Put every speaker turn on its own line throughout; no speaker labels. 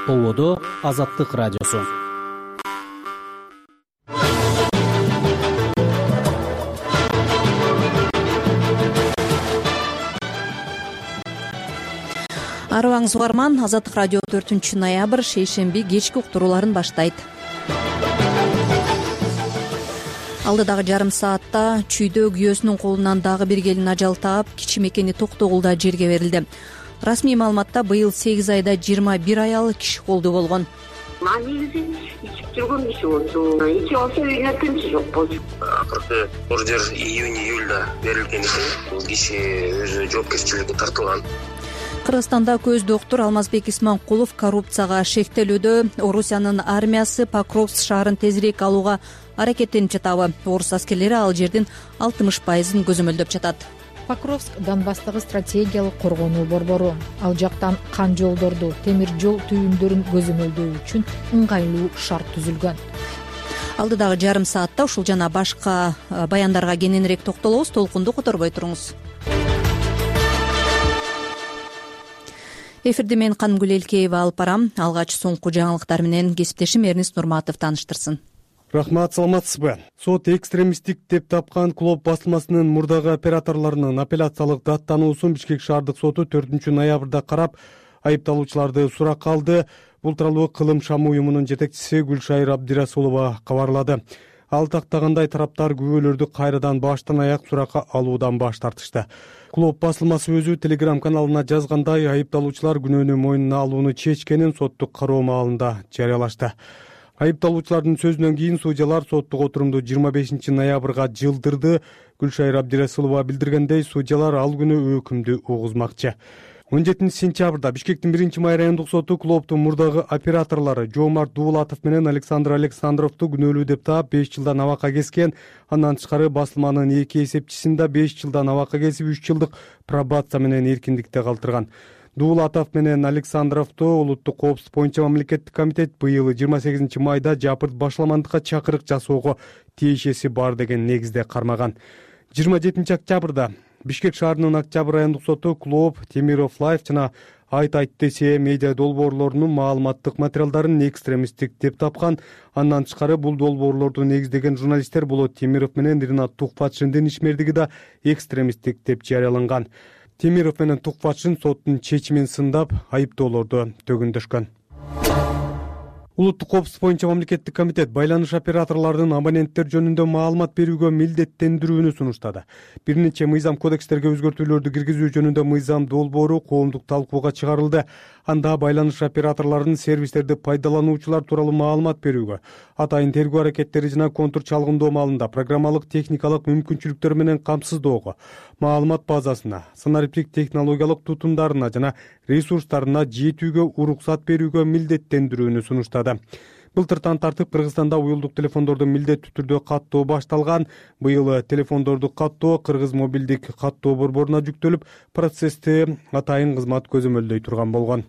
Толбодо Азаттык радиосу.
Арыбаңыз угарман, Азаттык радио 4 ноябрь шейшемби кечки уктурууларын баштайт. Алдыдагы жарым саатта чүйдө күйөөсүнүн колунан дагы бир келин ажал таап, кичи мекени Токтогулда жерге берилди. Расмий маалыматта быйыл 8 айда 21 аял киши колдуу болгон.
Негизи ичип жүргөн киши болчу. Ичип алса үйүнө тынчы жок болчу.
Акыркы ордер июнь-июльда берилген экен. Бул киши өзү жоопкерчиликке тартылган.
Кыргызстанда көз доктур Алмазбек Исманкулов коррупцияга шектелүүдө. Орусиянын армиясы Покровск шаарын тезирээк алууга аракеттенип жатабы. Орус аскерлери ал жердин 60%-ын көзөмөлдөп жатат.
Покровск Донбасстагы стратегиялык коргонуу борбору. Ал жактан кан жолдорду, темир жол түйүндөрүн көзөмөлдөө үчүн ыңгайлуу шарт түзүлгөн.
Алдыдагы жарым саатта ушул жана башка баяндарга кененирээк токтолобуз. Толкунду которбой туруңуз. Эфирди мен Канымгүл Элкеева алып барам. Алгач соңку жаңылыктар менен кесиптешим Эрнис Нурматов тааныштырсын.
Рахмат, саламатсызбы? Сот экстремисттик деп тапкан Клоп басылмасынын мурдагы операторлорунун апелляциялык даттануусун Бишкек шаардык соту 4 ноябрда карап, айыпталуучуларды суракка алды. Бул тууралуу Кылым Шам уюмунун жетекчиси Гүлшайыр Абдирасулова кабарлады. Ал тактагандай тараптар күбөлөрдү кайрадан баштан аяк суракка алуудан баш тартышты. Клоп басылмасы өзү Телеграм каналына жазгандай, айыпталуучулар күнөөнү мойнуна алууну чечкенин соттук кароо маалында жарыялашты. Айыпталуучулардын сөзүнөн кийин судьялар соттук отурумду 25 ноябрга жылдырды. Гүлшайыр Абдирасулова билдиргендей, судьялар ал күнү өкүмдү угузмакчы. 17 сентябрда Бишкектин 1-май райондук соту Клоптун мурдагы операторлору Жоомарт Дуулатов менен Александр Александровду күнөөлүү деп таап 5 жылдан абакка кескен. Андан тышкары басылманын 2 эсепчисин да 5 жылдан абакка кесип 3 жылдык пробация менен эркиндикте калтырган. Дуулатов менен Александровду улуттук коопсуздук боюнча мамлекеттик комитет быйыл 28 майда жапырт башаламандыкка чакырык жасоого тиешеси бар деген негизде кармаган. 27 октябрда Бишкек шаарынын Октябрь райондук соту Клоп, Темиров Лайф жана Айт ДС медиа долбоорлорунун маалыматтык материалдарын экстремисттик деп тапкан. Андан тышкары бул долбоорлорду негиздеген журналисттер болот Темиров менен Ринат Тухфатшиндин ишмердиги да экстремисттик деп жарыяланган. Темиров менен Тухфатшин соттун чечимин сындап, айыптоолорду төгүндөшкөн. Улуттук коопсуздук боюнча мамлекеттик комитет байланыш операторлорунун абоненттер жөнүндө маалымат берүүгө милдеттендирүүнү сунуштады. Бир нече мыйзам кодекстерге өзгөртүүлөрдү киргизүү жөнүндө мыйзам долбоору коомдук талкууга чыгарылды. Анда байланыш операторлорунун сервистерди пайдалануучулар тууралуу маалымат берүүгө, атайын тергөө аракеттери жана контур чалгындоо маалында программалык техникалык мүмкүнчүлүктөр менен камсыздоого, маалымат базасына, санариптик технологиялык тутумдарына жана ресурстарына жетүүгө уруксат берүүгө милдеттендирүүнү сунуштады. Былтыртан тартып Кыргызстанда уюлдук телефондорду милдеттүү түрдө каттоо башталган. Быйыл телефондорду каттоо Кыргыз мобилдик каттоо борборуна жүктөлүп, процессти атайын кызмат көзөмөлдөй турган болгон.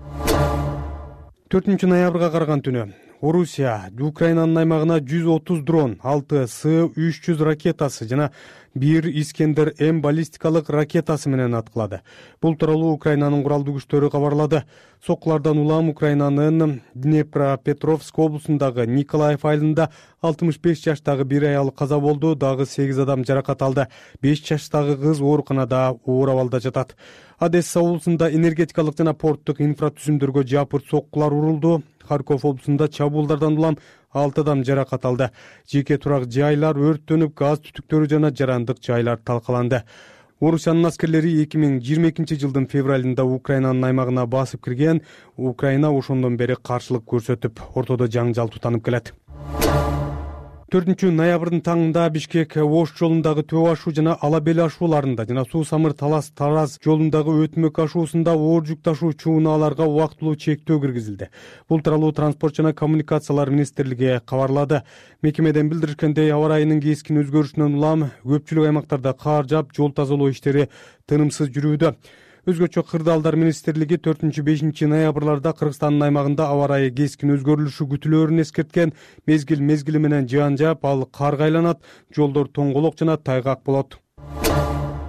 4 ноябрга караган түнү Орусия Украинанын аймагына 130 дрон, 6 С-300 ракетасы жана 1 Искендер М баллистикалык ракетасы менен аткылады. Бул тууралуу Украинанын куралдуу күчтөрү кабарлады. Соккулардан улам Украинанын Днепропетровск облусундагы Николаев айылында 65 жаштагы бир аял каза болду, дагы 8 адам жаракат алды. 5 жаштагы кыз ооруканада оор абалда жатат. Одесса облусунда энергетикалык жана порттук инфратүзүмдөргө жапырт соккулар урулду. Харьков облусунда чабуулдардан улам 6 адам жаракат алды. Жеке турак жайлар өрттөнүп, газ түтүктөрү жана жарандык жайлар талкаланды. Орусиянын аскерлери 2022 жылдын февралында Украинанын аймагына басып кирген. Украина ошондон бери каршылык көрсөтүп, ортодо жаңжал тутанып келет. 4 ноябрдын таңында Бишкек Ош жолундагы Төө ашуу жана Алабел ашууларында жана Суу Самыр Талас Тараз жолундагы Өтмөк ашуусунда оор жүк ташуучу унааларга убактылуу чектөө киргизилди. Бул тууралуу Транспорт жана коммуникациялар министрлиги кабарлады. Мекемеден билдиришкендей, аба ырайынын кескин өзгөрүшүнөн улам көпчүлүк аймактарда кар жаап, жол тазалоо иштери тынымсыз жүрүүдө. Өзгөчө Кырдаалдар министрлиги 4-5 ноябрларда Кыргызстандын аймагында аба ырайы кескин өзгөрүлүшү күтүлөөрүн эскерткен. Мезгил менен жаан жаап, ал карга айланат, жолдор тоңголок жана тайгак болот.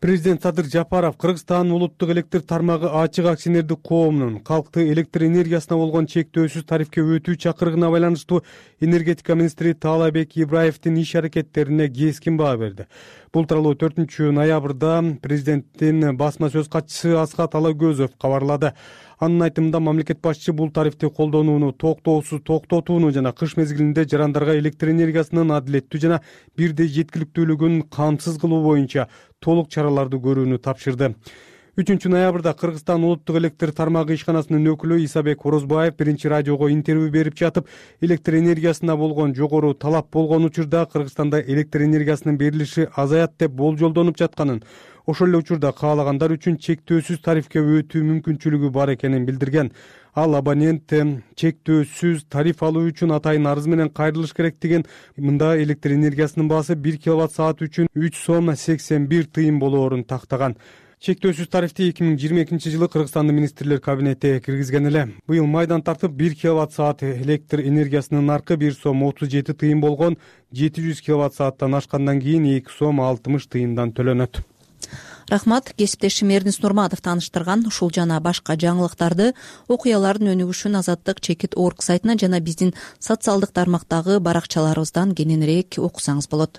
Президент Садыр Жапаров Кыргызстандын улуттук электр тармагы ачык акционердик коомунун калкты электр энергиясына болгон чектөөсүз тарифке өтүү чакырыгына байланыштуу энергетика министри Таалайбек Ибраевдин иш аракеттерине кескин баа берди. Бул тууралуу 4-ноябрда президенттин басма сөз катчысы Асхат Алагөзов кабарлады. Анын айтымында мамлекет башчы бул тарифти колдонууну токтотууну жана кыш мезгилинде жарандарга электр энергиясынын адилеттүү жана бирдей жеткиликтүүлүгүн камсыз кылуу боюнча толук чараларды көрүүнү тапшырды. 3-ноябрда Кыргызстан улуттук электр тармагы ишканасынын өкүлү Исабек Орозбаев биринчи радиого интервью берип жатып, электр энергиясына болгон жогору талап болгон учурда Кыргызстанда электр энергиясынын берилиши азаят деп болжолдонуп жатканын, ошол эле учурда каалагандар үчүн чектөөсүз тарифке өтүү мүмкүнчүлүгү бар экенин билдирген. Ал абонент чектөөсүз тариф алуу үчүн атайын арыз менен кайрылыш керектигин, мында электр энергиясынын баасы 1 киловатт-саат үчүн 3 сом 81 тыйын болоорун тактаган. Чектөөсүз тарифти 2022-жылы Кыргызстандын министрлер кабинети киргизген эле. Быйыл майдан тартып 1 киловатт-саат электр энергиясынын наркы 1 сом 37 тыйын болгон, 700 киловатт-сааттан ашкандан кийин 2 сом 60 тыйындан төлөнөт.
Рахмат. Кесиптешим Эрдинс Нурматов тааныштырган ушул жана башка жаңылыктарды окуялардын өнүгүшүн Азаттык чекит орг сайтынан жана биздин социалдык тармактагы баракчаларыбыздан кененирээк окусаңыз болот.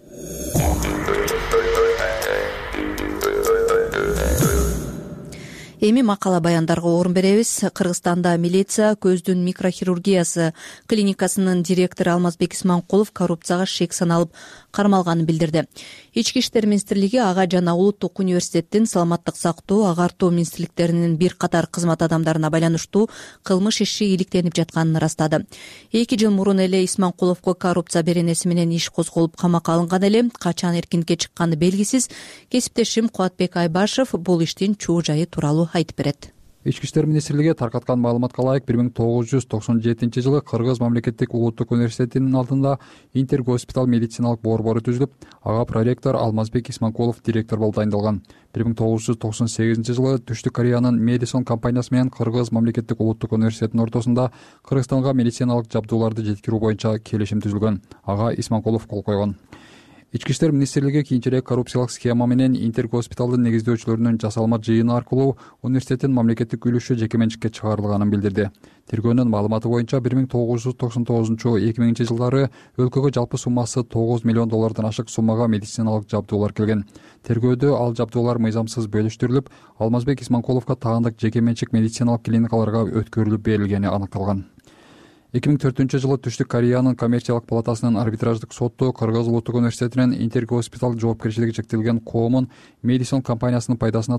Эми макала баяндарга орун беребиз. Кыргызстанда милиция көздүн микрохирургиясы клиникасынын директору Алмазбек Исманкулов коррупцияга шек саналып кармалганын билдирди. Ички иштер министрлиги ага жана Улуттук университеттин саламаттык сактоо, агартуу министрликтеринин бир катар кызмат адамдарына байланыштуу кылмыш иши иликтенип жатканын ырастады. 2 жыл мурун эле Исманкуловго коррупция беренеси менен иш козголуп камакка алынган эле. Качан эркинlikке чыкканы белгисиз. Кесиптешим Кубатбек Айбашев бул иштин чоо жайы тууралуу айтып берет.
Ички иштер министрлиги таркаткан маалыматка ылайык 1997-жылы Кыргыз мамлекеттик улуттук университетинин алдында Интергоспитал медициналык борбору түзүлүп, ага проректор Алмазбек Исманкулов директор болуп дайындалган. 1998-жылы Түштүк Кореянын Медисон компаниясы менен Кыргыз мамлекеттик улуттук университетинин ортосунда Кыргызстанга медициналык жабдууларды жеткирүү боюнча келишим түзүлгөн. Ага Исманкулов кол койгон. Ички иштер министрлиги кийинчерээк коррупциялык схема менен Интергоспиталдын негиздөөчүлөрүнүн жасалма жыйыны аркылуу университеттин мамлекеттик үлүшү жеке менчикке чыгарылганын билдирди. Тергөөнүн маалыматы боюнча 1999-2000 жылдары өлкөгө жалпы суммасы $9 миллион ашык суммага медициналык жабдуулар келген. Тергөөдө ал жабдуулар мыйзамсыз бөлүштүрүлүп, Алмазбек Исманкуловго таандык жеке менчик медициналык клиникаларга өткөрүлүп берилгени аныкталган. 2004-жылы Түштүк Кореянын коммерциялык палатасынын арбитраждык соту Кыргыз улуттук университетинен Интергоспитал жоопкерчилиги чектелген коомун Медисон компаниясынын пайдасына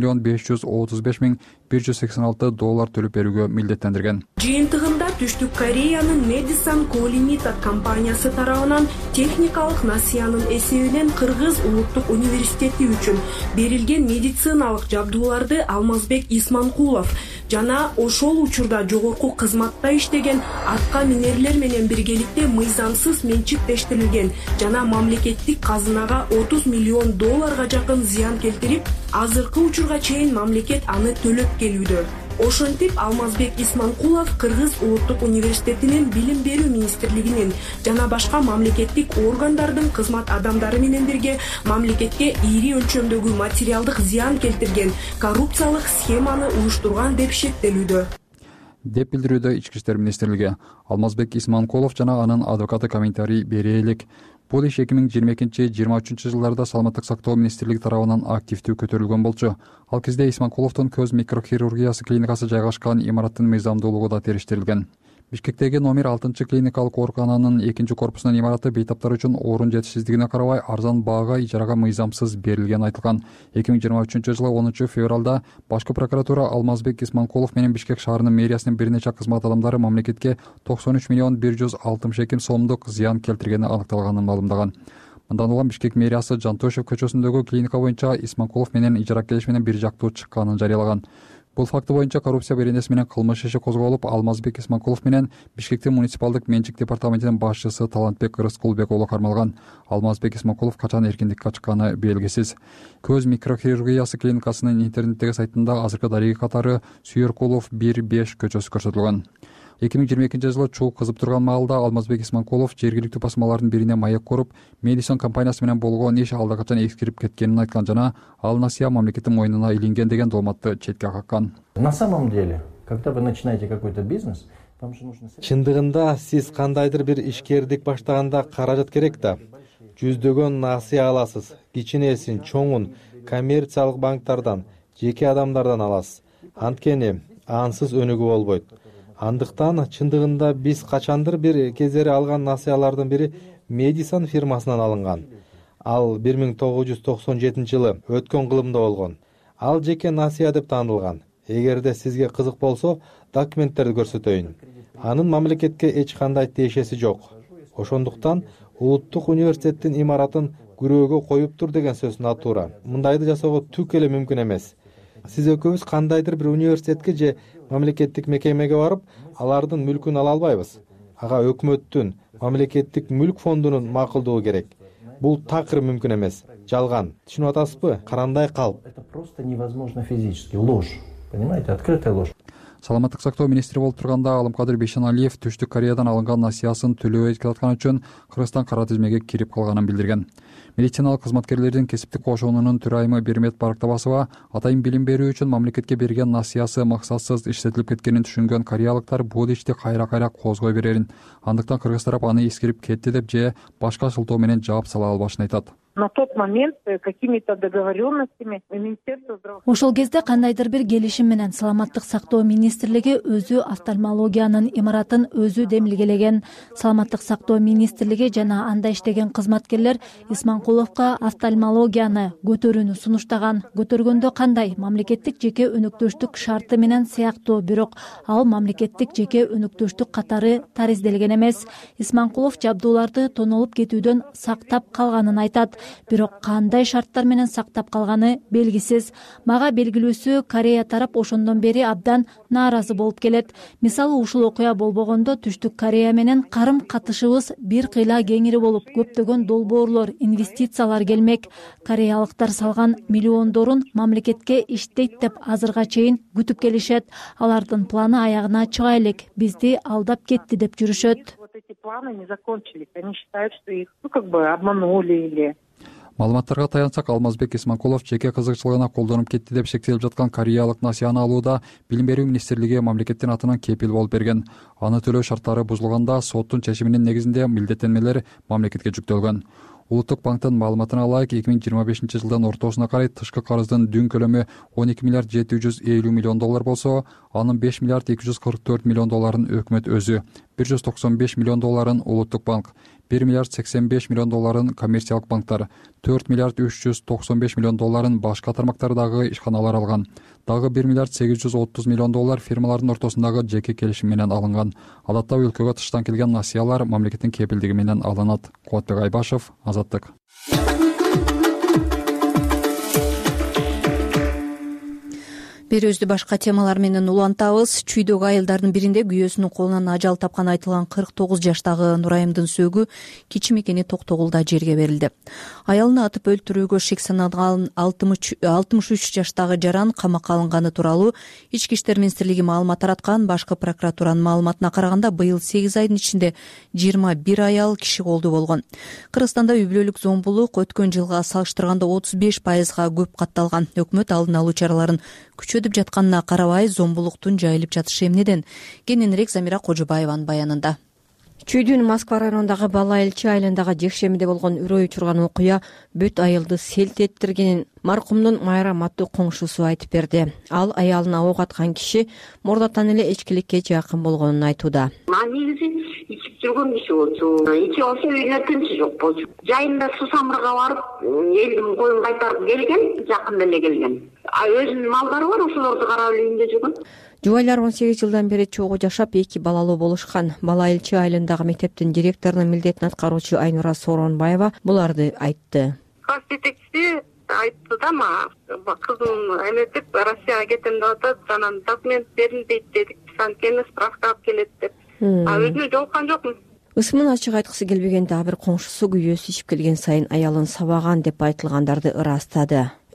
$9,535,186 төлөп берүүгө милдеттендирген.
Жыйынтыгында Түштүк Кореянын Медисон Co-Limited компаниясы тарабынан техникалык насыянын эсебинен Кыргыз улуттук университети үчүн берилген медициналык жабдууларды Алмазбек Исманкулов жана ошол учурда жогорку кызматта иштеген атка минерлер менен биргеликте мыйзамсыз менчиктештирилген жана мамлекеттик казынага $30 миллион жакын зыян келтирип, азыркы учурга чейин мамлекет аны төлөп келүүдө. Ошентип Алмазбек Исманкулов Кыргыз улуттук университетинин билим берүү министрлигинин жана башка мамлекеттик органдардын кызмат адамдары менен бирге мамлекетке ири өлчөмдөгү материалдык зыян келтирген коррупциялык схеманы уюштурган деп шектелүүдө,
деп билдирүүдө Ички иштер министрлиги. Алмазбек Исманкулов жана анын адвокаты комментарий бере элек. Бул иш 2022-23 жылдарда саламаттык сактоо министрлиги тарабынан активдүү көтөрүлгөн болчу. Ал кезде Исманкуловдун көз микрохирургиясы клиникасы жайгашкан имараттын мыйзамдуулугу да териштирилген. Бишкектеги номер 6 клиникалык оорукананын 2 корпусунун имараты бейтаптар үчүн орун жетишсиздигине карабай арзан баага ижарага мыйзамсыз берилгени айтылган. 2023-жылы 10 февралда башкы прокуратура Алмазбек Исманкулов менен Бишкек шаарынын мэриясынын бир нече кызмат адамдары мамлекетке $93,160,000 сомдук зыян келтиргени аныкталганын маалымдаган. Мындан улам Бишкек мэриясы Жантошев көчөсүндөгү клиника боюнча Исманкулов менен ижара келиш менен бир жактуу чыкканын жарыялаган. Бул факты боюнча коррупция беренеси менен кылмыш иши козголуп, Алмазбек Исманкулов менен Бишкектин муниципалдык менчик департаментинин башчысы Талантбек Рыскулбек уулу кармалган. Алмазбек Исманкулов качан эркиндикке чыкканы белгисиз. Көз микрохирургиясы клиникасынын интернеттеги сайтында азыркы дареги катары Сүйөркулов 1-5 көчөсү көрсөтүлгөн. 2022 чуу кызып турган маалда Алмазбек Исманкулов жергиликтүү басмалардын бирине маек коруп, Медисон компаниясы менен болгон иш алда качан эскирип кеткенин айткан жана ал насыя мамлекеттин мойнуна илинген деген дооматты четке каккан.
На самом деле, когда вы начинаете какой-то бизнес,
чындыгында сиз кандайдыр бир ишкердик баштаганда каражат керек да. Жүздөгөн насыя аласыз. Кичинесин, чоңун коммерциялык банктардан, жеке адамдардан аласыз. Анткени ансыз өнүгүү болбойт. Андыктан чындыгында биз качандыр бир кездери алган насыялардын бири Медисон фирмасынан алынган. Ал 1997 жылы өткөн кылымда болгон. Ал жеке насыя деп таанылган. Эгерде сизге кызык болсо, документтерди көрсөтөйүн. Анын мамлекетке эч кандай тиешеси жок. Ошондуктан улуттук университеттин имаратын күрөөгө коюп тур деген сөз натура. Мындайды жасоого түк эле мүмкүн эмес. Сиз экөөбүз кандайдыр бир университетке же мамлекеттик мекемеге барып, алардын мүлкүн ала албайбыз. Ага өкмөттүн мамлекеттик мүлк фондунун макулдугу керек. Бул такыр мүмкүн эмес. Жалган. Түшүнүп атасызбы? Карандай калп.
Это просто невозможно физически. Ложь. Понимаете? Открытая ложь.
Саламаттык сактоо министри болуп турганда Алымкадыр Бейшеналиев Түштүк Кореядан алынган насыясын төлөбөй келаткан үчүн Кыргызстан кара тизмеге кирип калганын билдирген. Медициналык кызматкерлердин кесиптик кошоонунун төрайымы Бермет Барактабасова атайын билим берүү үчүн мамлекетке берген насыясы максатсыз иштетилип кеткенин түшүнгөн кореялыктар бул ишти кайра козгой берерин, андыктан кыргыз тарап аны эскерип кетти деп же башка шылтоо менен жаап сала албашын айтат.
На тот момент какими-то договоренностями Министерство здравоохранения.
Ошол кезде кандайдыр бир келишим менен Саламаттык сактоо министрлиги өзү офтальмологиянын имаратын өзү демилгелеген. Саламаттык сактоо министрлиги жана анда иштеген кызматкерлер Исманкуловго офтальмологияны көтөрүүнү сунуштаган. Көтөргөндө кандай? Мамлекеттик жеке өнөктөштүк шарты менен сыяктуу, бирок ал мамлекеттик жеке өнөктөштүк катары таризделген эмес. Исманкулов жабдууларды тонолуп кетүүдөн сактап калганын айтат. Бирок кандай шарттар менен сактап калганы белгисиз. Мага белгилүүсү Корея тарап ошондон бери абдан нааразы болуп келет. Мисалы ушул окуя болбогондо Түштүк Корея менен карым катышыбыз бир кыйла кеңири болуп, көптөгөн долбоорлор, инвестициялар келмек. Кореялыктар салган миллиондорун мамлекетке иштейт деп азырга чейин күтүп келишет. Алардын планы аягына чыга элек, бизди алдап кетти деп жүрүшөт.
Эти планы не закончились. Они считают, что их обманули или...
Маалыматтарга таянсак, Алмазбек Исманкулов жеке кызыкчылыгына колдонуп кетти деп шектелип жаткан кореялык насыяны алууда билим берүү министрлиги мамлекеттин атынан кепил болуп берген. Аны төлөө шарттары бузулганда соттун чечиминин негизинде милдеттенмелер мамлекетке жүктөлгөн. Улуттук банктын маалыматына ылайык 2025 жылдын ортосуна карай тышкы карыздын дүн көлөмү 12 миллиард 750 миллион доллар болсо, анын 5 миллиард 244 миллион долларын өкмөт өзү, 195 миллион долларын улуттук банк, 1 миллиард 85 миллион долларын коммерциялык банктар, 4 миллиард 395 миллион долларын башка тармактардагы ишканалар алган. Дагы 1 миллиард 830 миллион доллар фирмалардын ортосундагы жеке келишим менен алынган. Адатта өлкөгө тыштан келген насыялар мамлекеттин кепилдиги менен алынат. Кубатбек Айбашев, Азаттык.
Берүүбүздү башка темалар менен улантабыз. Чүйдөгү айылдардын биринде күйөөсүнүн колунан ажал тапкан айтылган 49 жаштагы Нурайымдын сөөгү кичи мекени Токтогулда жерге берилди. Аялын атып өлтүрүүгө шек саналган 63 жаштагы жаран камакка алынганы тууралуу Ички иштер министрлиги маалымат тараткан. Башкы прокуратуранын маалыматына караганда быйыл 8 айдын ичинде 21 аял киши колдуу болгон. Кыргызстанда үй бүлөлүк зомбулук өткөн жылга салыштырганда 35%га көп катталган. Өкмөт алдын алуу чараларын күчөтүп жатканына карабай, зомбулуктун жайылып жатышы эмнеден? Кененирээк Замира Кожобаеванын баянында.
Чүйдүн Москва районундагы Бала Элчи айылындагы жекшемиде болгон үрөй учурган окуя бүт айылды селт эттиргенин маркумдун Майрам аттуу коңшусу айтып берди. Ал аялына ок аткан киши мурдатан эле эчкиликке жакын болгонун айтууда.
Негизи ичип жүргөн киши болчу. Ичип алса үйүнө тынчы жок болчу. Жайында Сусамырга барып, элдин коюн кайтарып келген, жакында эле келген. Өзүнүн малдары бар, ошолорду карап эле үйүндө жүргөн.
Жубайлар 18 жылдан бери чогуу жашап, 2 балалуу болушкан. Бала Элчи айылындагы мектептин директорунун милдетин аткаруучу Айнура Сооронбаева буларды айтты.
Класс жетекчиси айтты да мага, кызым эметип Россияга кетем деп атат, анан документ берилбейт дедик, анткени справка алып келет деп. Өзүнө жолуккан жокмун.
Ысмын ачык айткысы келбеген дагы бир коңшусу күйөөсү ичип келген сайын аялын сабаган деп айтылгандарды ырастады.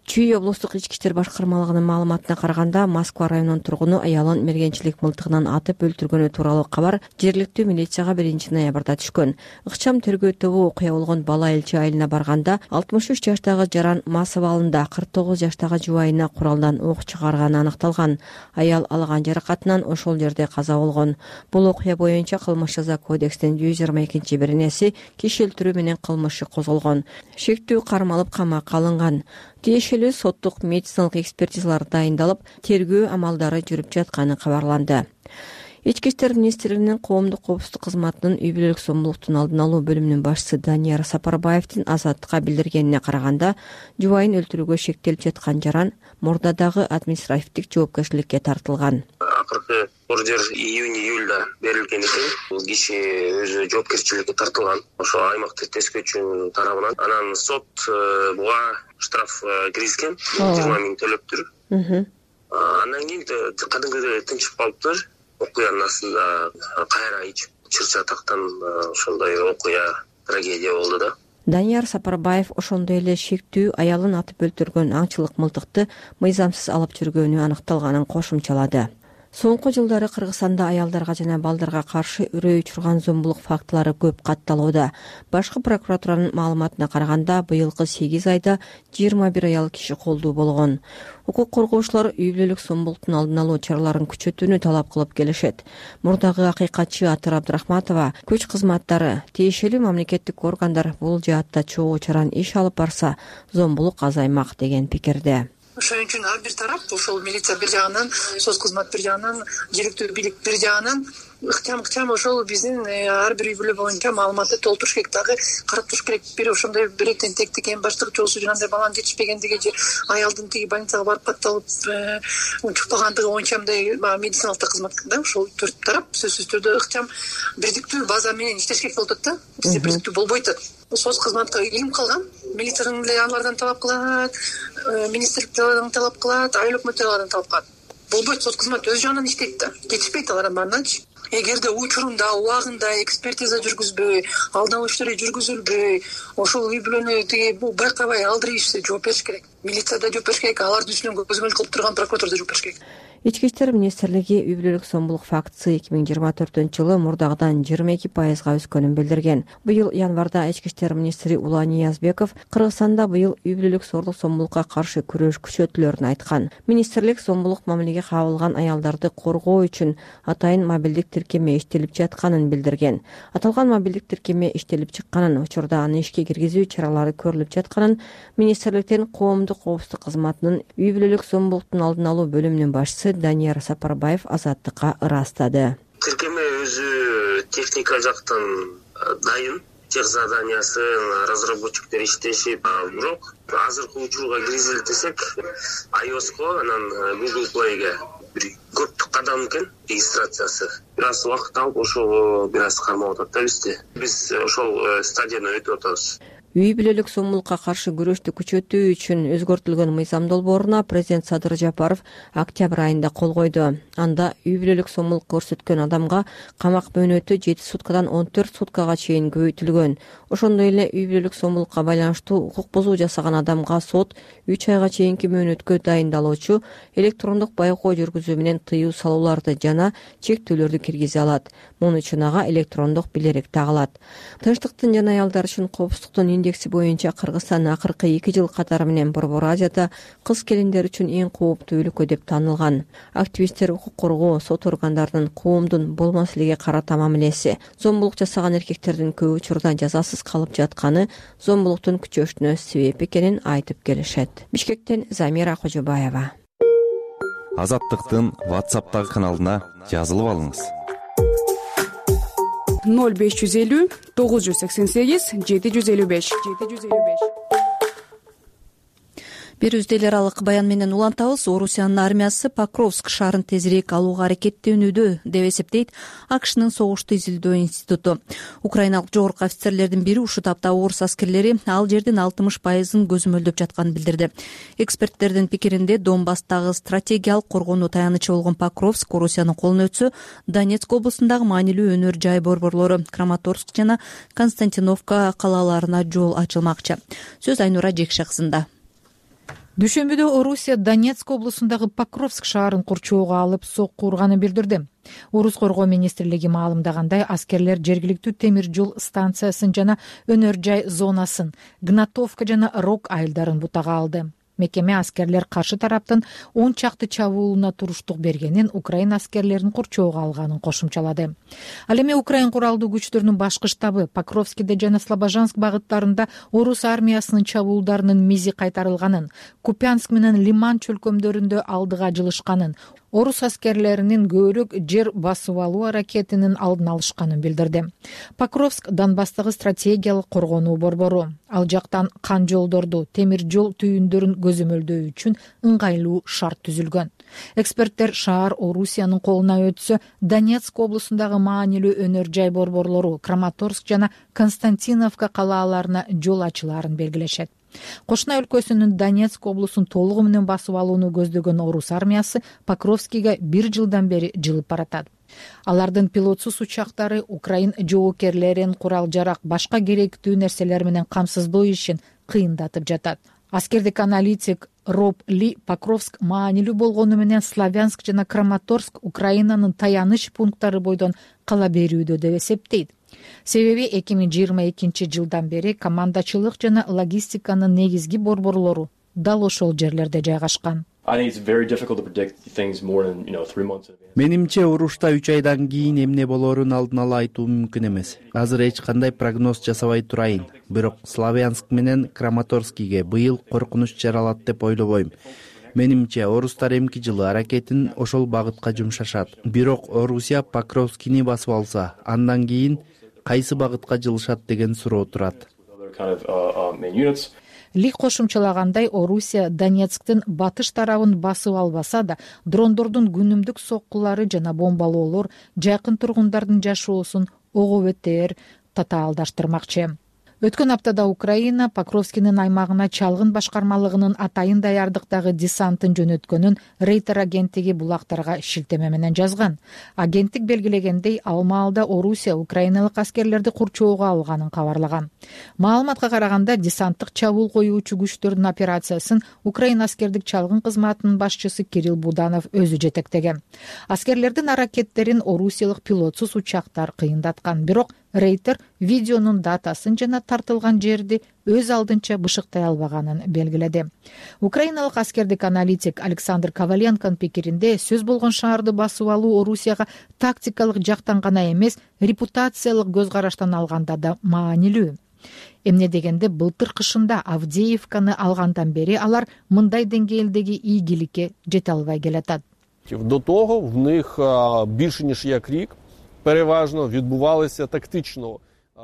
Чүй облустук ички иштер башкармалыгынын маалыматына караганда, Москва районунун тургуну аялын мергенчилик мылтыгынан атып өлтүргөнү тууралуу кабар жергиликтүү милицияга 1-ноябрда түшкөн. Ыкчам тергөө тобу окуя болгон Бала Элчи айылына барганда 63 жаштагы Жаран Масов алында 49 жаштагы жубайына куралдан ок чыгарганы аныкталган. Аял алган жаракатынан ошол жерде каза болгон. Бул окуя боюнча кылмыш жаза кодекстин 122-беренеси киши өлтүрүү менен кылмышы козголгон. Шектүү кармалып камакка алынган. Тиешелүү соттук медициналык экспертизалар дайындалып, тергөө амалдары жүрүп жатканы кабарланды. Ички иштер министрлигинин коомдук коопсуздук кызматынын үй бүлөлүк зомбулуктун алдын алуу бөлүмүнүн башчысы Данияр Сапарбаевдин Азаттыкка билдиргенине караганда, жубайын өлтүрүүгө шектелип жаткан Жаран мурдадагы административдик жоопкерчиликке тартылган.
Акыркы ордер июнь-июльда берилген экен. Бул киши өзү жоопкерчиликке тартылган. Ошо аймактык тескөөчү тарабынан. Анан сот буга штраф киргизген, 20 000 төлөптүр. Андан кийин кадимгидей тынчып калыптыр. Окуянын астында кайра ичип чыр-чатактан ошондой окуя, трагедия болду да.
Данияр Сапарбаев ошондой эле шектүү аялын атып өлтүргөн аңчылык мылтыкты мыйзамсыз алып жүргөнү аныкталганын кошумчалады. Соңку жылдары Кыргызстанда аялдарга жана балдарга каршы үрөй учурган зомбулук фактылары көп катталууда. Башкы прокуратуранын маалыматына караганда, быйылкы 8 айда 21 аял киши колдуу болгон. Укук коргоочулар үй бүлөлүк зомбулуктун алдын алуу чараларын күчөтүүнү талап кылып келишет. Мурдагы акыйкатчы Атыр Абдрахматова күч кызматтары, тиешелүү мамлекеттик органдар бул жаатта чогуу чаран иш алып барса, зомбулук азаймак деген пикирде.
Ошон үчүн ар бир тарап, ошол милиция бир жагынан, соц кызмат бир жагынан, жергиликтүү бийлик бир жагынан ыкчам ошол биздин ар бир үй бүлө боюнча маалыматты толтуруш керек, дагы карап туруш керек. Бир ошондой бир тентектик эми баштыгы чоосу жанагындай баланын жетишпегендиги же аялдын тиги больницага барып катталып чукпагандыгы боюнча мындай медициналык кызмат да, ошол төрт тарап сөзсүз түрдө ыкчам бирдиктүү база менен иштеш керек болуп атат да. Бизде бирдиктүү болбойт атат. Соц кызматка илим калган, милициядан эле алардан талап кылат, министрликтен талап кылат, айыл өкмөттөрдөн талап кылат. Болбойт, соц кызмат өз жагынан иштейт да, жетишпейт алардан баарыначы. Эгерде учурунда, убагында экспертиза жүргүзбөй, алдын алуу иштери жүргүзүлбөй, ошол үй бүлөнү тиги байкабай алдырып ишсе жооп бериш керек. Милиция да жооп бериш керек, алардын үстүнөн көзөмөл кылып турган прокуратура да жооп бериш керек.
Ички иштер министрлиги үй бүлөлүк зомбулук фактысы 2024-жылы мурдагыдан 22%га өскөнүн билдирген. Быйыл январда ички иштер министри Улан Ниязбеков Кыргызстанда быйыл үй бүлөлүк зордук зомбулукка каршы күрөш күчөтүлөрүн айткан. Министрлик зомбулук мамилеге кабылган аялдарды коргоо үчүн атайын мобилдик тиркеме иштелип жатканын билдирген. Аталган мобилдик тиркеме иштелип чыкканын, учурда аны ишке киргизүү чаралары көрүлүп жатканын министрликтин коомдук коопсуздук кызматынын үй бүлөлүк зомбулуктун алдын алуу бөлүмүнүн башчысы Данияр Сапарбаев Азаттыкка ырастады.
Тиркеме өзү техника жактан дайын, тех заданиясын разработчиктер иштешип, бирок азыркы учурга киргизели десек, iOS-ко, анан Google Play-ге бир көптүк кадам экен регистрациясы. Бир аз убакыт алып, ошого бир аз кармап атат да бизди. Биз ошол стадияны өтүп атабыз.
Үй бүлөлүк зомбулукка каршы күрөштү күчөтүү үчүн өзгөртүлгөн мыйзам долбооруна президент Садыр Жапаров октябрь айында кол койду. Анда үй бүлөлүк зомбулук көрсөткөн адамга камак мөөнөтү 7 суткадан 14 суткага чейин көбөйтүлгөн. Ошондой эле үй бүлөлүк зомбулукка байланыштуу укук бузуу жасаган адамга сот 3 айга чейинки мөөнөткө дайындалуучу электрондук байкоо жүргүзүү менен тыюу салууларды жана чектөөлөрдү киргизе алат. Муну үчүн ага электрондук билерек тагылат. Тынчтыктын жана аялдар үчүн коопсуздуктун индекси боюнча Кыргызстан акыркы 2 жыл катары менен Борбор Азияда кыз келиндер үчүн эң кооптуу өлкө деп танылган. Активисттер укук коргоо, сот органдарынын коомдун болмос элеге карата мамилеси, зомбулук жасаган эркектердин көп учурда жазасыз калып жатканы зомбулуктун күчөшүнө себеп экенин айтып келишет. Бишкектен Замира Кожобаева.
Азаттыктын WhatsApp'тагы каналына жазылып алыңыз.
0550 988 755.
Бир эл аралык баян менен улантабыз. Орусиянын армиясы Покровск шаарын тезирээк алууга аракеттенүүдө деп эсептейт АКШнын согушту изилдөө институту. Украиналык жогорку офицерлердин бири ушул тапта орус аскерлери ал жердин 60%-ын көзөмөлдөп жатканын билдирди. Эксперттердин пикиринде Донбасстагы стратегиялык коргонуу таянычы болгон Покровск Орусиянын колуна өтсө, Донецк облусундагы маанилүү өнөр жай борборлору Краматорск жана Константиновка калаларына жол ачылмакчы. Сөз Айнура Жекше кызында.
Дүйшөмбүдө Орусия Донецк облусундагы Покровск шаарын курчоого алып сокку урганын билдирди. Орус коргоо министрлиги маалымдагандай, аскерлер жергиликтүү темир жол станциясын жана өнөр жай зонасын, Гнатовка жана Рог айылдарын бутага алды. Мекеме аскерлер каршы тараптын 10 чакты чабуулуна туруштук бергенин, Украина аскерлерин курчоого алганын кошумчалады. Ал эми Украин куралдуу күчтөрүнүн башкы штабы Покровскиде жана Слобожанск багыттарында орус армиясынын чабуулдарынын мизи кайтарылганын, Купянск менен Лиман чөлкөмдөрүндө алдыга жылышканын, орус аскерлеринин көбүрөөк жер басып алуу аракетинин алдын алышканын билдирди. Покровск Донбасстагы стратегиялык коргонуу борбору. Ал жактан кан жолдорду, темир жол түйүндөрүн көзөмөлдөө үчүн ыңгайлуу шарт түзүлгөн. Эксперттер шаар Орусиянын колуна өтсө, Донецк облусундагы маанилүү өнөр жай борборлору Краматорск жана Константиновка калааларына жол ачылаарын белгилешет. Кошуна өлкөсүнүн Донецк облусун толугу менен басып алууну көздөгөн орус армиясы Покровскиге 1 жылдан бери жылып баратат. Алардын пилотсуз учактары Украин жоокерлерин курал-жарак, башка керектүү нерселер менен камсыздоо ишин кыйындатып жатат. Аскердик аналитик Роб Ли Покровск маанилүү болгону менен Славянск жана Краматорск Украинанын таяныч пункттары бойдон кала берүүдө деп эсептейт. Себеби 2022 жылдан бери командачылык жана логистиканын негизги борборлору дал ошол жерлерде жайгашкан.
Менимче урушта 3 айдан кийин эмне болоорун алдын ала айтуу мүмкүн эмес. Азыр эч кандай прогноз жасабай турайын. Бирок Славянск менен Краматорскиге быйыл коркунуч жаралат деп ойлобойм. Менимче орустар эмки жылы аракетин ошол багытка жумшашат. Бирок Орусия Покровскини басып алса, андан кийин кайсы багытка жылышат деген суроо турат.
Ли кошумчалагандай, Орусия Донецктин батыш тарабын басып албаса да, дрондордун күнүмдүк соккулары жана бомбалоолор жакын тургундардын жашоосун ого бетер татаалдаштырмакчы. Өткөн аптада Украина Покровскинин аймагына чалгын башкармалыгынын атайын даярдыктагы десантын жөнөткөнүн Рейтер агенттиги булактарга шилтеме менен жазган. Агенттик белгилегендей, ал маалда Орусия украиналык аскерлерди курчоого алганын кабарлаган. Маалыматка караганда, десанттык чабуул коюучу күчтөрдүн операциясын Украина аскердик чалгын кызматынын башчысы Кирилл Буданов өзү жетектеген. Аскерлердин аракеттерин орусиялык пилотсуз учактар кыйындаткан. Бирок Рейтер видеонун датасын жана тартылган жерди өз алдынча бышыктай албаганын белгиледи. Украиналык аскердик аналитик Александр Коваленконун пикиринде, сөз болгон шаарды басып алуу Орусияга тактикалык жактан гана эмес, репутациялык көз караштан алганда да маанилүү. Эмне дегенде, былтыр кышында Авдеевканы алгандан бери алар мындай деңгээлдеги ийгиликке жете албай келатат.
До того в них більше ніж як рік переважно відбувалися тактично.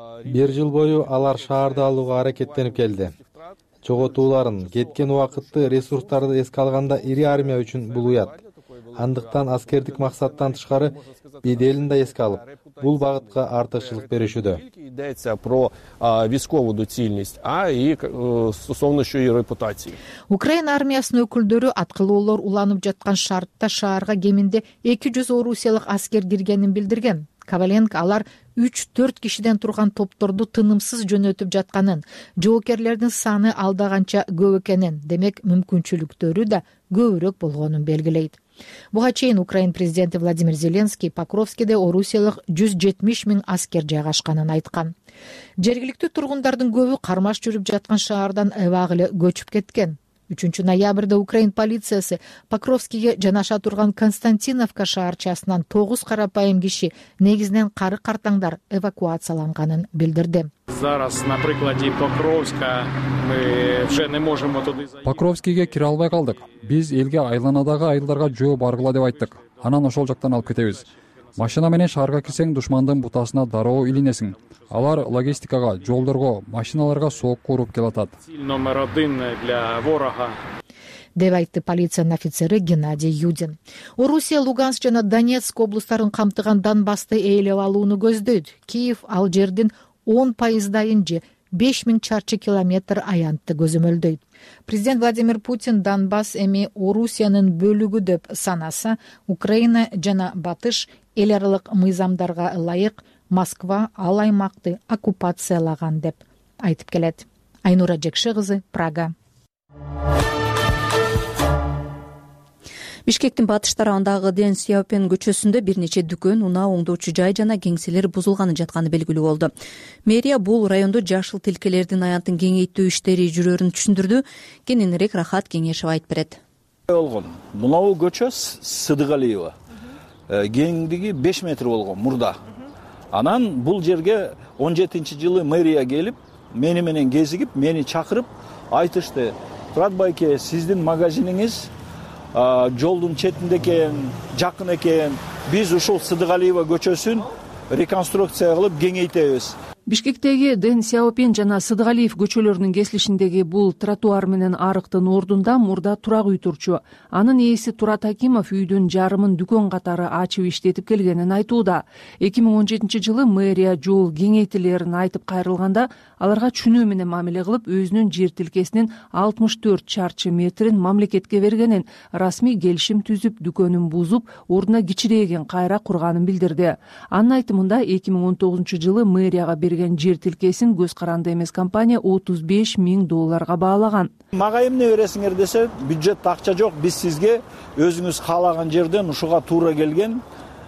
1 жыл бою алар шаарды алууга аракеттенип келди. Жоготууларын, кеткен убакытты, ресурстарды эске алганда ири армия үчүн бул уят. Андыктан аскердик максаттан тышкары беделин да эске алып, бул багытка артыкчылык беришүүдө.
Йдеться про військову доцільність, а і стосовно що і репутації.
Украина армиясынын өкүлдөрү аткылоолор уланып жаткан шартта шаарга кеминде 200 орусиялык аскер киргенин билдирген. Коваленко алар 3-4 кишиден турган топторду тынымсыз жөнөтүп жатканын, жоокерлердин саны алдаганча көп экенин, демек мүмкүнчүлүктөрү да көбүрөөк болгонун белгилейт. Буга чейин Украин президенти Владимир Зеленский Покровскиде орусиялык 170 000 аскер жайгашканын айткан. Жергиликтүү тургундардын көбү кармаш жүрүп жаткан шаардан эбак эле көчүп кеткен. 3 ноябрда Украин полициясы Покровскиге жанаша турган Константиновка шаарчасынан 9 карапайым киши, негизинен кары картаңдар, эвакуацияланганын билдирди.
Зараз на прикладі Покровска ми вже не можемо туди зайти.
Покровскиге кире албай калдык. Биз элге айланадагы айылдарга жөө баргыла деп айттык. Анан ошол жактан алып кетебиз. Машина менен шаарга кирсең, душмандын бутасына дароо илинесиң. Алар логистикага, жолдорго, машиналарга сокку уруп келатат.
Номер 1 для ворога.
Деп айтты полициянын офицери Геннадий Юдин. Орусия Луганск жана Донецк облустарын камтыган Донбасты ээлеп алууну көздөйт. Киев ал жердин 10% же 5000 чарчы километр аянтты көзөмөлдөйт. Президент Владимир Путин Донбасс эми Орусиянын бөлүгү деп санаса, Украина жана Батыш эл аралык мыйзамдарга ылайык Москва ал аймакты оккупациялаган деп айтып келет. Айнура Жекши кызы, Прага.
Бишкектин батыш тарабындагы Дэн Сяопин көчөсүндө бир нече дүкөн, унаа оңдоочу жай жана кеңселер бузулганы жатканы белгилүү болду. Мэрия бул райондо жашыл тилкелердин аянтын кеңейтүү иштери жүрөрүн түшүндүрдү. Кененирээк Рахат Кеңешев айтып берет.
Мынау көчө Сыдыгалиева. Кеңдиги 5 метр болгон мурда. Анан бул жерге 17-жылы мэрия келип, мени менен кезигип, мени чакырып айтышты: "Турат байке, сиздин магазиниңиз жолдун четинде экен, жакын экен. Биз ушул Сыдыгалиева көчөсүн реконструкция кылып кеңейтебиз."
Бишкектеги Дэн Сяопин жана Сыдыгалиев көчөлөрүнүн кесилишиндеги бул тротуар менен арыктын ордунда мурда турак үй турчу. Анын ээси Турат Акимов үйдүн жарымын дүкөн катары ачып иштетип келгенин айтууда. 2017-жылы мэрия жол кеңейтилерин айтып кайрылганда аларга чүнүү менен мамиле кылып, өзүнүн жер тилкесинин 64 чарчы метрин мамлекетке бергенин, расмий келишим түзүп, дүкөнүн бузуп, ордуна кичирээген кайра курганын билдирди. Анын айтымында 2019-жылы мэрияга берген жер тилкесин көз каранды эмес компания $35 000 баалаган.
Мага эмне бересиңер десе, бюджетте акча жок, биз сизге өзүңүз каалаган жерден ушуга туура келген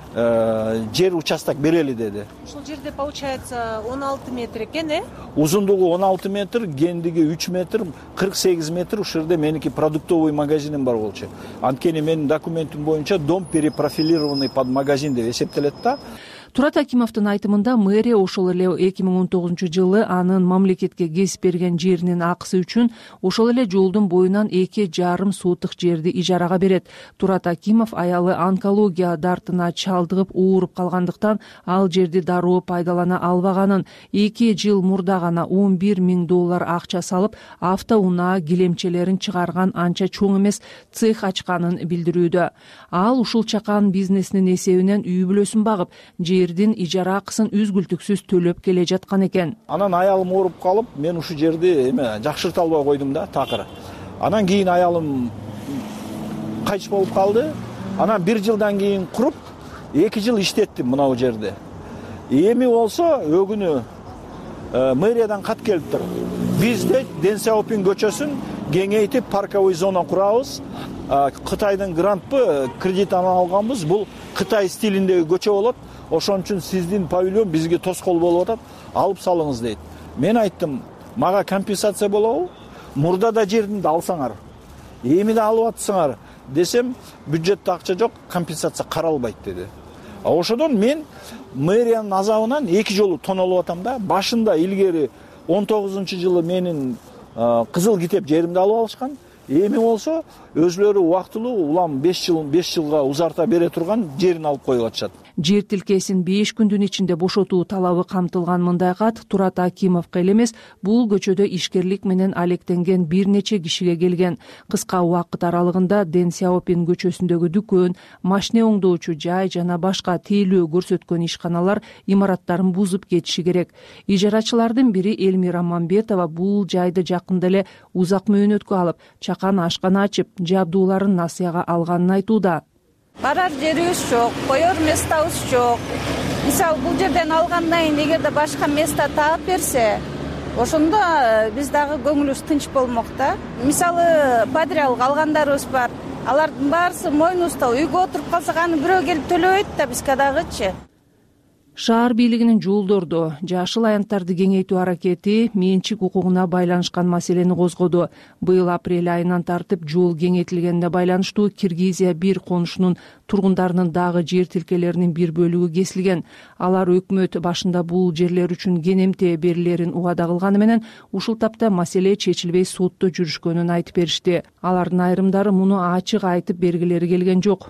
жер участок берели деди.
Ушул жерде получается 16 метр экен,
Узундугу 16 метр, кендиги 3 метр, 48 метр. Ушул жерде меники продуктовый магазиним бар болчу. Анткени менин документим боюнча дом перепрофилированный под магазин деп эсептелет да.
Турат Акимовдун айтымында мэрия ошол эле 2019-жылы анын мамлекетке кесип берген жеринин акысы үчүн ошол эле жолдун боюнан 2,5 сотык жерди ижарага берет. Турат Акимов аялы онкология дартына чалдыгып ооруп калгандыктан ал жерди дароо пайдалана албаганын, 2 жыл мурда гана $11 000 акча салып, автоунаа килемчелерин чыгарган анча чоң эмес цех ачканын билдирүүдө. Ал ушул чакан бизнесинин эсебинен үй бүлөсүн багып, жердин ижара акысын үзгүлтүксүз төлөп келе жаткан экен.
Анан аялым ооруп калып, мен ушул жерди жакшырта албай койдум да, такыр. Анан кийин аялым кайтыш болуп калды. Анан 1 жылдан кийин куруп, 2 жыл иштеттим мынау жерде. Эми болсо өгүнү мэриядан кат келиптир. Биз де Дэн Сяопин көчөсүн кеңейтип парковый зона курабыз. Кытайдын грантпы кредит алганбыз. Бул Кытай стилиндеги көчө болот. Ошон үчүн сиздин павильон бизге тоскоол болуп атат, алып салыңыз дейт. Мен айттым, мага компенсация болобу? Мурда да жердин алсаңар, эми да алып атсыңар десем, бюджетте акча жок, компенсация каралбайт деди. Ошодон мен мэриянын азабынан 2 жолу тонолуп атам да. Башында илгери 19-жылы менин кызыл китеп жеримди алып алышкан. Эми болсо өзлөрү убактылуу улам 5 жылга узарта бере турган жерин алып коюп атышат.
Жер тилкесин 5 күндүн ичинде бошотуу талабы камтылган мындай кат Турат Акимовго эле эмес, бул көчөдө ишкерлик менен алектенген бир нече кишиге келген. Кыска убакыт аралыгында Дэн Сяопин көчөсүндөгү дүкөн, машина оңдоочу жай жана башка тейлөө көрсөткөн ишканалар имараттарын бузуп кетиши керек. Ижарачылардын бири Элмира Мамбетова бул жайды жакында эле узак мөөнөткө алып, чакан ашкана ачып, жабдууларын насыяга алганын айтууда.
Барар жерибиз жок, коер местабыз жок. Мисалы бул жерден алгандан кийин эгерде башка место таап берсе, ошондо биз дагы көңүлүбүз тынч болмок да. Мисалы подряд алгандарыбыз бар. Алардын баарысы мойнубузда, үйгө отуруп калсак аны бирөө келип төлөбөйт да, бизге дагычы.
Шаар бийлигинин жолдорду, жашыл аянттарды кеңейтүү аракети менчик укугуна байланышкан маселени козгоду. Быйыл апрель айынан тартып жол кеңейтилгенине байланыштуу Киргизия 1 конушунун тургундарынын дагы жер тилкелеринин бир бөлүгү кесилген. Алар өкмөт башында бул жерлер үчүн кенемте берилерин убада кылганы менен ушул тапта маселе чечилбей сотто жүрүшкөнүн айтып беришти. Алардын айрымдары муну ачык айтып бергилери келген жок.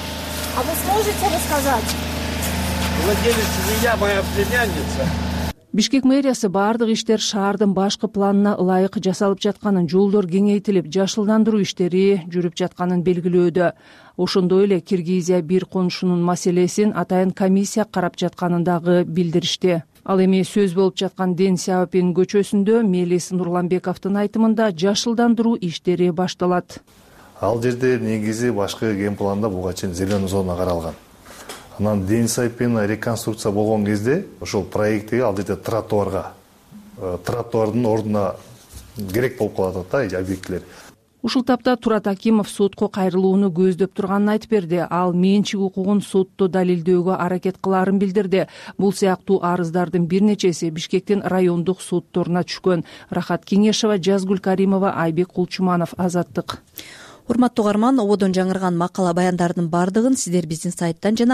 А вы сможете рассказать?
Владелец жилья моя племянница.
Бишкек мэриясы бардык иштер шаардын башкы планына ылайык жасалып жатканын, жолдор кеңейтилип, жашылдандыруу иштери жүрүп жатканын белгилөөдө. Ошондой эле Киргизия 1 конушунун маселесин атайын комиссия карап жатканын дагы билдиришти. Ал эми сөз болуп жаткан Дэн Сяопин көчөсүндө Мелис Нурланбековдун айтымында жашылдандыруу иштери башталат.
Ал жерде негизи башкы ген планда буга чейин зеленый зона каралган. Анан Дэн Сяопин реконструкция болгон кезде ошол проекттеги ал жерде тротуардын ордуна керек болуп калат да объектилер.
ушул тапта Турат Акимов сотко кайрылууну көздөп турганын айтып берди. Ал менчик укугун сотто далилдөөгө аракет кылаарын билдирди. Бул сыяктуу арыздардын бир нечеси Бишкектин райондук сотторуна түшкөн. Рахат Кеңешева, Жазгүл Каримова, Айбек Кулчуманов, Азаттык.
Урматтуу угарман, ободон жаңырган макала баяндардын бардыгын сиздер биздин сайттан жана